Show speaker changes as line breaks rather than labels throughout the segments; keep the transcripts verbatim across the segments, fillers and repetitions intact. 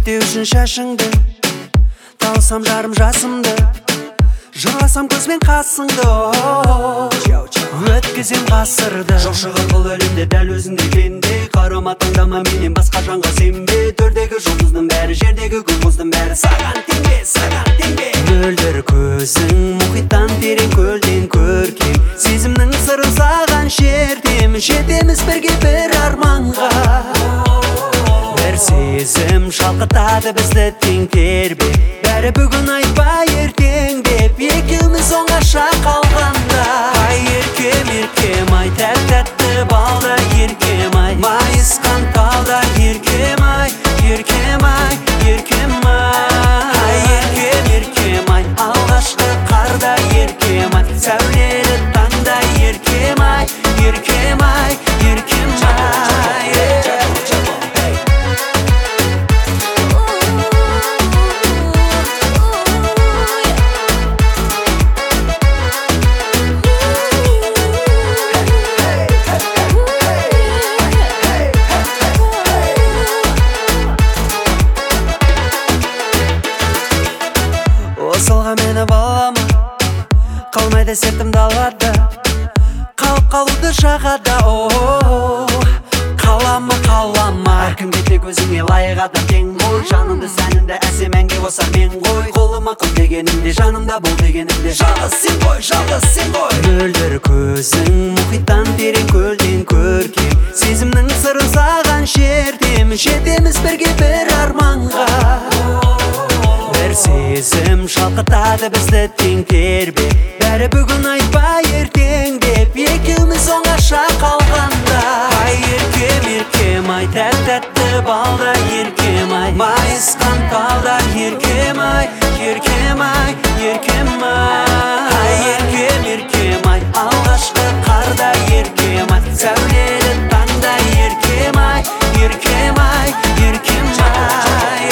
Реттеу үшін шашыңды, талсам жарым жасымды, жырласам көзбен қасыңды. Өткізем ғасырды, жоқ шығар бұл әлемде дәл өзіңдей пенде. Қарама таңдама менен басқа жанға сенбе. Төрдегі жұлдыздың бәрі, жердегі күн-мұздың бәрі саған теңбе, саған теңбе. Мөлдір көзің мұхиттан терең, көлден көркем, сезімнің сырын саған шертем. Жетеміз бірге бір арманға, бір сезім шалқытады бізді тең тербе. Бәрі бүгін айтпай ертең деп, екеуміз оңаша қалғанда. Ай еркем, еркем ай, тәтті балда еркем ай, майысқан талда еркем ай, еркем ай, еркем ай. Еркем, еркем ай, алғашқы қарда еркем ай, сәулелі таңда еркем ай, еркем ай, еркем ай. Осылға мені балама, қалмайды сертім далада, қалып қалуды жағада. Қалама, қалама, әркімге тек өзіңе лайық адам тең ғой. Жанымды сәнімді әсем әнге қосар мен ғой. Қолыма қыл дегенімде, жанымда бол дегенімде, жалғыз сен ғой, жалғыз сен ғой. Мөлдір көзің мұхиттан терең, көлден көркем, сезімнің сырын саған шертем. Жетеміз бірге бір арманға, бір сезім шалқытады бізді тең тербе. Бәрі бүгін айтпай ертең деп, екеуміз оңаша қалғанда. Ай еркем, еркем ай, тәтті балда еркем ай, майысқан талда еркем ай, еркем ай, еркем ай. Еркем, еркем ай, алғашқы қарда еркем ай, сәулелі таңда еркем ай, еркем ай, еркем ай.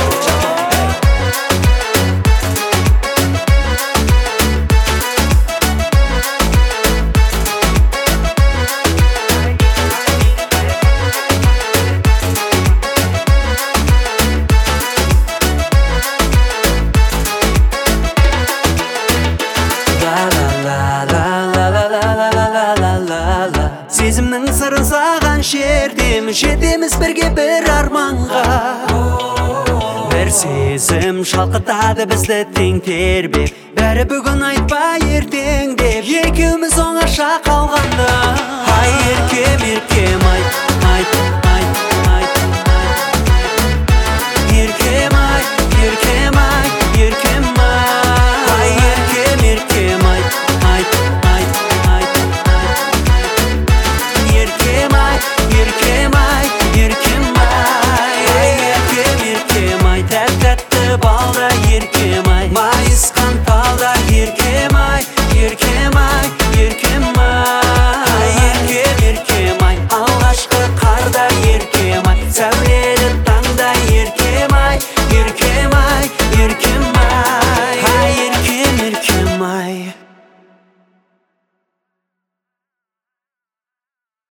Сезімнің сырын саған шертем. Жетеміз бірге бір арманға, бір сезім шалқытады бізді тең тербе. Бәрі бүгін айтпай ертең деп, екеуміз оңаша қалған.